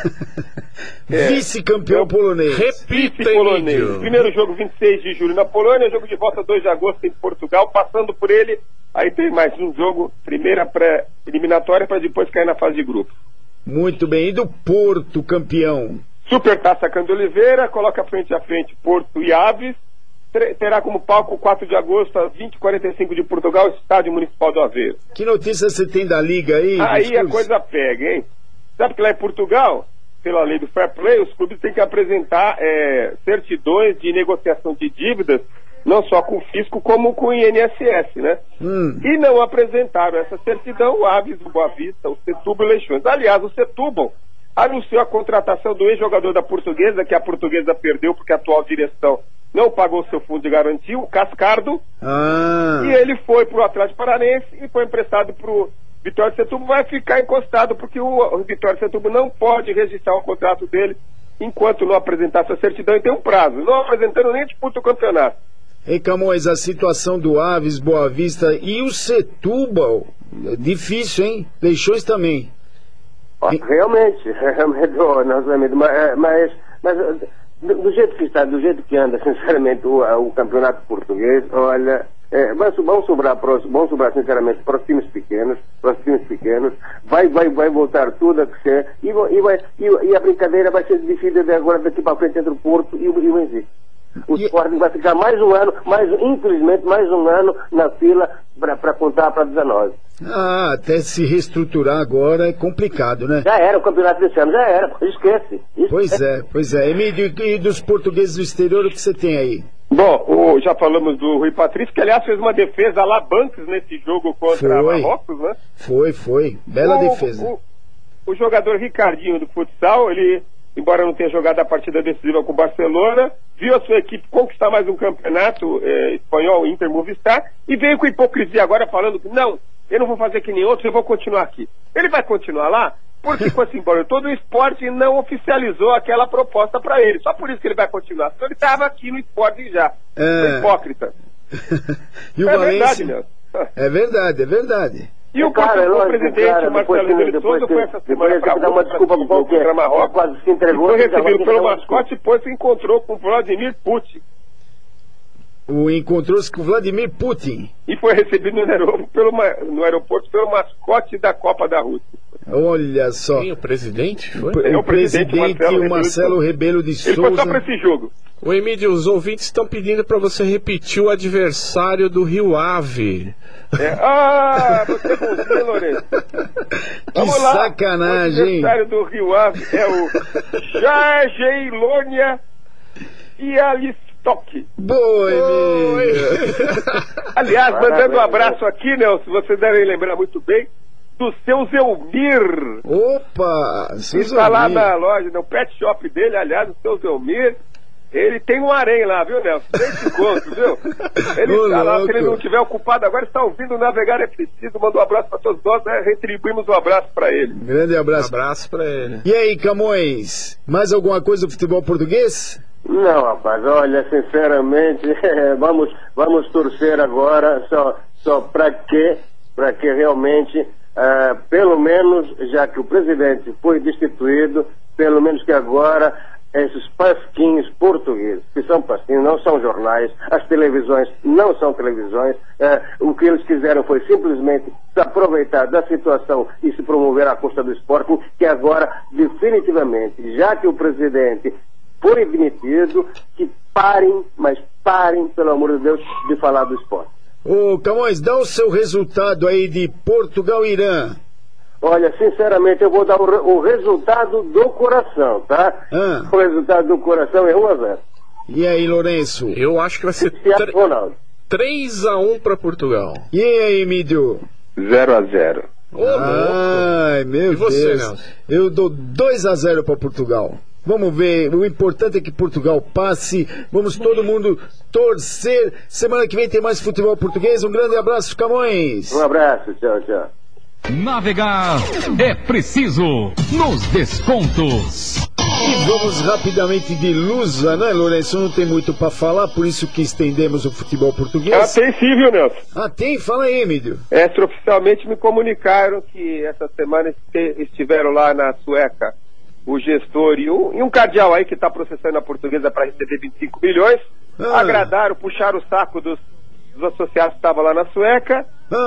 Vice-campeão polonês. Repita, polonês. Primeiro jogo 26 de julho na Polônia, jogo de volta 2 de agosto em Portugal. Passando por ele, aí tem mais um jogo, primeira pré-eliminatória, para depois cair na fase de grupo. Muito bem. E do Porto, campeão? Supertaça Cândido Oliveira, coloca frente a frente Porto e Aves. Terá como palco 4 de agosto às 20h45 de Portugal, Estádio Municipal do Aveiro. Que notícia você tem da Liga aí? Aí a coisa pega, hein? Sabe que lá em Portugal, pela lei do fair play, os clubes têm que apresentar certidões de negociação de dívidas, não só com o fisco, como com o INSS, né? E não apresentaram essa certidão o Aves, o Boa Vista, o Setúbal e o Leixões. Aliás, o Setúbal anunciou a contratação do ex-jogador da Portuguesa, que a Portuguesa perdeu porque a atual direção não pagou seu fundo de garantia, o Cascardo, e ele foi para o Atlético Paranaense e foi emprestado para o Vitória de Setúbal. Vai ficar encostado porque o Vitória de Setúbal não pode registrar o contrato dele enquanto não apresentar essa certidão, e tem um prazo. Não apresentando, nem disputa o campeonato. Ei, Camões, a situação do Aves, Boa Vista e o Setúbal, difícil, hein? Leixões também. Realmente, nosso amigo, mas do jeito que está, do jeito que anda, sinceramente, o campeonato português, olha, vão sobrar sinceramente para os times pequenos, vai voltar tudo a crescer e a brincadeira vai ser decidida agora daqui para frente entre o Porto e o Benfica. O Sporting vai ficar infelizmente, mais um ano na fila para contar para 19. Até se reestruturar agora é complicado, né? Já era o campeonato desse ano, já era, esquece. Pois é. Emílio, e dos portugueses do exterior, o que você tem aí? Bom, já falamos do Rui Patrício, que aliás fez uma defesa lá Banks nesse jogo contra Marrocos, né? Foi. Bela defesa. O jogador Ricardinho do futsal, ele, embora não tenha jogado a partida decisiva com o Barcelona, viu a sua equipe conquistar mais um campeonato espanhol, Inter Movistar, e veio com hipocrisia agora falando que não, eu não vou fazer que nem outros, eu vou continuar aqui. Ele vai continuar lá porque, assim, embora todo o esporte não oficializou aquela proposta para ele. Só por isso que ele vai continuar. Então ele estava aqui no esporte já. Foi hipócrita. E o Valência... verdade, Nelson. É verdade. E o presidente Marcelo Rebelo Souza foi essa semana para dar uma desculpa contra Marrocos, quase se entregou, foi recebido pelo mascote e depois se encontrou com Vladimir Putin. Encontrou-se com Vladimir Putin. E foi recebido no aeroporto pelo mascote da Copa da Rússia. Olha só. Quem, o presidente? Foi? O presidente Marcelo Rebelo de Souza. Ele foi só para esse jogo. O Emílio, os ouvintes estão pedindo para você repetir o adversário do Rio Ave. Você é bonzinho, Lourenço. Vamos lá. Sacanagem. O adversário do Rio Ave é o Jagiellonia Białystok. Boa, Emílio. Aliás, mandando um abraço aqui, Nelson, vocês devem lembrar muito bem do seu Zelmir. Opa! Ele está lá na loja, no pet shop dele, aliás, o seu Zelmir. Ele tem um harém lá, viu, Nelson? 3 contos, viu? Ele está lá, se ele não estiver ocupado agora, está ouvindo Navegar é Preciso. Manda um abraço para todos nós, retribuímos um abraço para ele. Grande abraço. Um abraço para ele. E aí, Camões, mais alguma coisa do futebol português? Não, rapaz, olha, sinceramente, vamos torcer agora só para que realmente, pelo menos, já que o presidente foi destituído, pelo menos que agora esses pasquinhos portugueses, que são pasquinhos, não são jornais, as televisões não são televisões, o que eles quiseram foi simplesmente se aproveitar da situação e se promover à custa do esporte, que agora, definitivamente, já que o presidente foi demitido, que parem, pelo amor de Deus, de falar do esporte. Ô Camões, dá o seu resultado aí de Portugal e Irã. Olha, sinceramente, eu vou dar o resultado do coração, tá? O resultado do coração é 1-0. E aí, Lourenço? Eu acho que vai ser 3-1 para Portugal. E aí, Emílio? 0-0. Ai, meu Deus. Você, Nelson? Eu dou 2-0 para Portugal. Vamos ver, o importante é que Portugal passe. Vamos todo mundo torcer. Semana que vem tem mais futebol português. Um grande abraço, Camões. Um abraço, tchau. Navegar é preciso nos descontos. E vamos rapidamente de Lusa, né, Lourenço? Não tem muito para falar, por isso que estendemos o futebol português. Tem sim, viu, Nelson? Tem? Fala aí, Emílio. Extraoficialmente me comunicaram que essa semana estiveram lá na Sueca o gestor e um cardeal aí que está processando a Portuguesa para receber 25 milhões. Agradaram, puxaram o saco dos associados que estavam lá na Sueca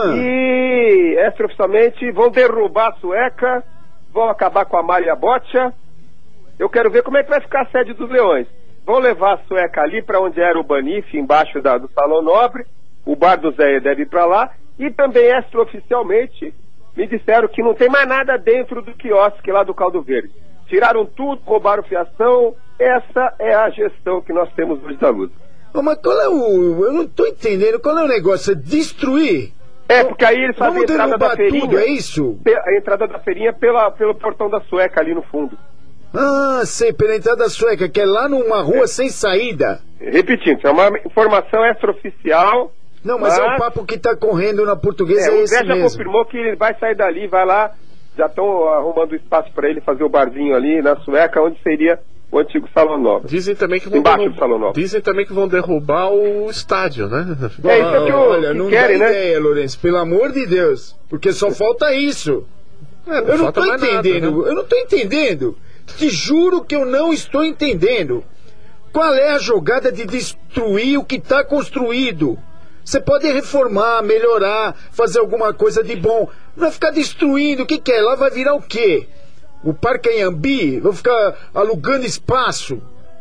e extraoficialmente vão derrubar a Sueca, vão acabar com a Maria Boccia. Eu quero ver como é que vai ficar a sede dos Leões. Vão levar a Sueca ali para onde era o Banif, embaixo do Salão Nobre. O bar do Zé deve ir para lá. E também extraoficialmente me disseram que não tem mais nada dentro do quiosque lá do Caldo Verde. Tiraram tudo, roubaram fiação. Essa é a gestão que nós temos hoje da Lusa. Mas qual é eu não estou entendendo, qual é o negócio? É destruir? Porque aí eles fazem a entrada da feirinha. Tudo, é isso? A entrada da feirinha pelo portão da Sueca ali no fundo. Sei, pela entrada da Sueca, que é lá numa rua sem saída. Repetindo, é uma informação extraoficial. Não, mas é o papo que está correndo na Portuguesa, é esse mesmo. O Zé já confirmou que ele vai sair dali, vai lá, já estão arrumando espaço para ele fazer o barzinho ali na Sueca, onde seria o antigo Salão Nobre. Dizem também que vão Embaixo do Salão Nobre. Dizem também que vão derrubar o estádio, né? É isso que Olha, que não querem, dá né? ideia, Lourenço, pelo amor de Deus. Porque só falta isso. Eu não tô entendendo, nada, né? eu não tô entendendo. Te juro que eu não estou entendendo. Qual é a jogada de destruir o que está construído? Você pode reformar, melhorar, fazer alguma coisa de bom. Não vai ficar destruindo, o que é? Lá vai virar o quê? O Parque Anhembi? Vão ficar alugando espaço?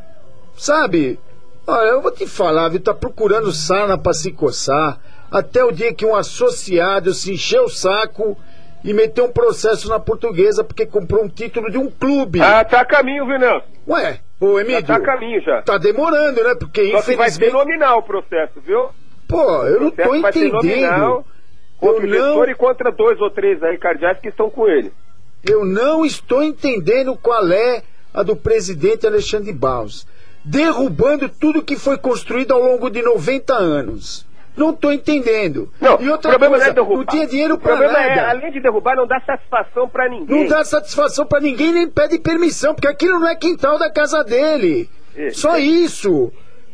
Sabe? Olha, eu vou te falar, viu? Tá procurando sarna pra se coçar. Até o dia que um associado se encheu o saco e meteu um processo na Portuguesa porque comprou um título de um clube. Ah, tá a caminho, viu, Nelson? Ué, ô Emílio. Tá a caminho já. Tá demorando, né? Porque Só que vai ser infelizmente... nominal o processo, viu? Pô, eu não tô Vai ser entendendo. nominal contra o gestor e contra 2 ou 3 aí cardeais que estão com ele. Eu não estou entendendo qual é a do presidente Alexandre de Barros. Derrubando tudo que foi construído ao longo de 90 anos. Não estou entendendo. Não, e outra o problema coisa, não é derrubar. não tinha dinheiro O pra problema nada. é, além de derrubar, não dá satisfação pra ninguém. Não dá satisfação pra ninguém, nem pede permissão, porque aquilo não é quintal da casa dele. Só isso.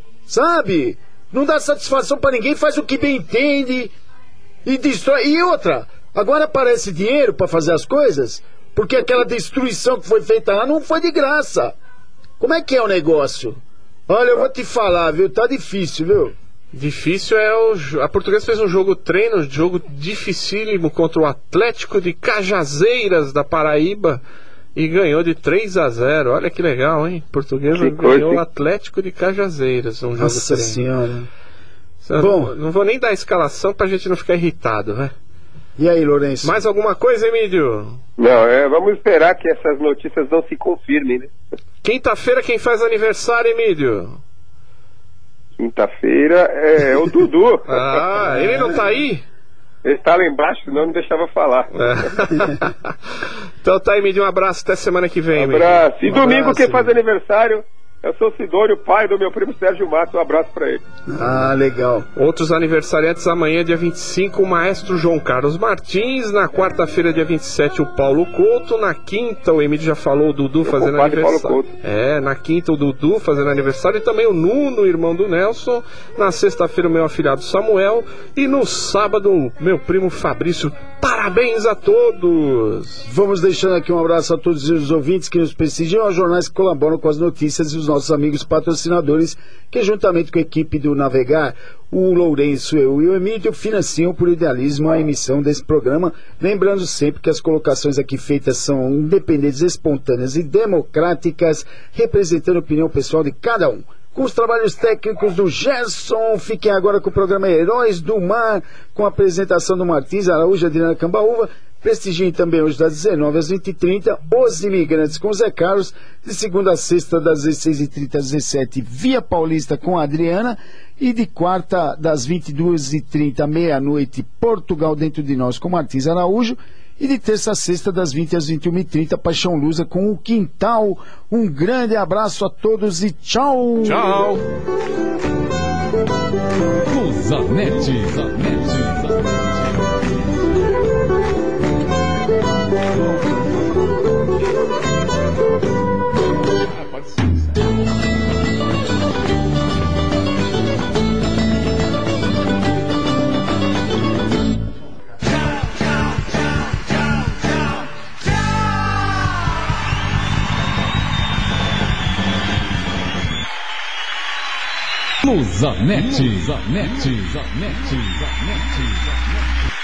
Sabe? Não dá satisfação pra ninguém, faz o que bem entende e destrói. E outra, agora aparece dinheiro pra fazer as coisas, porque aquela destruição que foi feita lá não foi de graça. Como é que é o negócio? Olha, eu vou te falar, viu? Tá difícil, viu? Difícil a Portuguesa fez um jogo treino, jogo dificílimo contra o Atlético de Cajazeiras da Paraíba e ganhou de 3-0. Olha que legal, hein? Portuguesa ganhou o Atlético de Cajazeiras, um jogo Nossa treino. Senhora. Bom, não vou nem dar a escalação pra gente não ficar irritado, né? E aí, Lourenço? Mais alguma coisa, Emílio? Não, vamos esperar que essas notícias não se confirmem, né? Quinta-feira quem faz aniversário, Emílio? Quinta-feira é o Dudu. Ah, ele não tá aí? Ele tá lá embaixo, senão não deixava falar. Então tá, Emílio, um abraço, até semana que vem. Abraço. E Um domingo abraço, quem faz aniversário é o seu Sidônio, pai do meu primo Sérgio Matos. Um abraço pra ele. Ah, legal. Outros aniversariantes amanhã, dia 25, o maestro João Carlos Martins. Na quarta-feira, dia 27, o Paulo Couto. Na quinta, o Emílio já falou, o Dudu fazendo aniversário. Paulo Couto. Na quinta, o Dudu fazendo aniversário. E também o Nuno, irmão do Nelson. Na sexta-feira, o meu afilhado Samuel. E no sábado, o meu primo Fabrício. Parabéns a todos! Vamos deixando aqui um abraço a todos os ouvintes que nos prestigiam, aos jornais que colaboram com as notícias e os nossos amigos patrocinadores que, juntamente com a equipe do Navegar, o Lourenço, eu e o Emílio, financiam por idealismo a emissão desse programa. Lembrando sempre que as colocações aqui feitas são independentes, espontâneas e democráticas, representando a opinião pessoal de cada um. Com os trabalhos técnicos do Gerson, fiquem agora com o programa Heróis do Mar, com a apresentação do Martins Araújo e Adriana Cambaúva. Prestigiem também hoje das 19 às 20h30, Os Imigrantes com Zé Carlos, de segunda a sexta das 16h30 às 17h, Via Paulista com a Adriana, e de quarta das 22h30 à meia-noite, Portugal Dentro de Nós com Martins Araújo, e de terça a sexta das 20 às 21h30, Paixão Lusa com o Quintal. Um grande abraço a todos e tchau! Tchau! Luzanete. Luzanete.